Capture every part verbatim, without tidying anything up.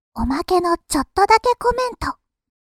おまけのちょっとだけコメント。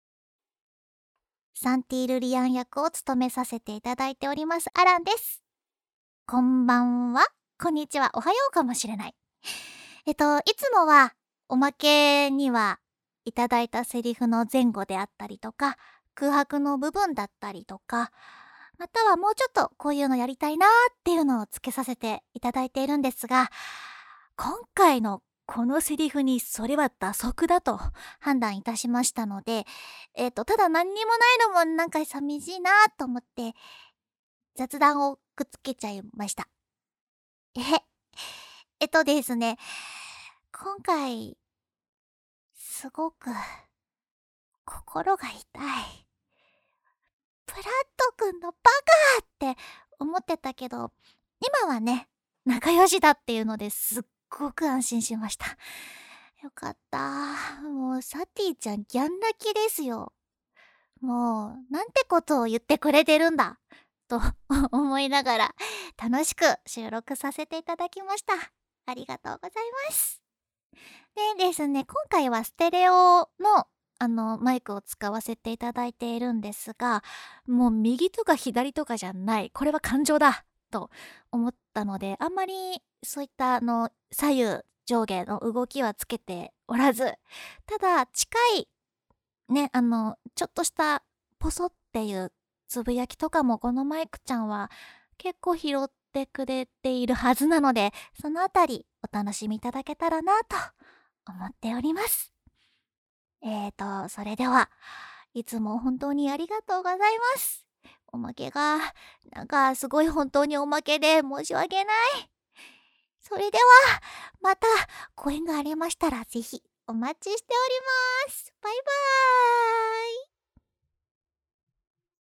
サンティールリアン役を務めさせていただいておりますアランです。こんばんは、こんにちは、おはようかもしれない。えっと、いつもはおまけにはいただいたセリフの前後であったりとか、空白の部分だったりとか、またはもうちょっとこういうのやりたいなーっていうのをつけさせていただいているんですが、今回のこのセリフにそれは打足だと判断いたしましたので、えっと、ただ何にもないのもなんか寂しいなと思って雑談をくっつけちゃいました。えへ。えっとですね、今回、すごく心が痛い。プラットくんのバカって思ってたけど、今はね、仲良しだっていうのですっごく安心しました。よかった。もうサティちゃんギャン泣きですよ。もう、なんてことを言ってくれてるんだと思いながら楽しく収録させていただきました。ありがとうございます。でですね、今回はステレオのあのマイクを使わせていただいているんですが、もう右とか左とかじゃない、これは感情だと思ったので、あんまりそういったあの左右上下の動きはつけておらず、ただ近いね、あのちょっとしたポソっていうつぶやきとかもこのマイクちゃんは結構拾ってくれているはずなので、そのあたりお楽しみいただけたらなと思っております。えーと、それでは、いつも本当にありがとうございます。おまけが、なんかすごい本当におまけで申し訳ない。それでは、またご縁がありましたらぜひお待ちしております。バイバーイ。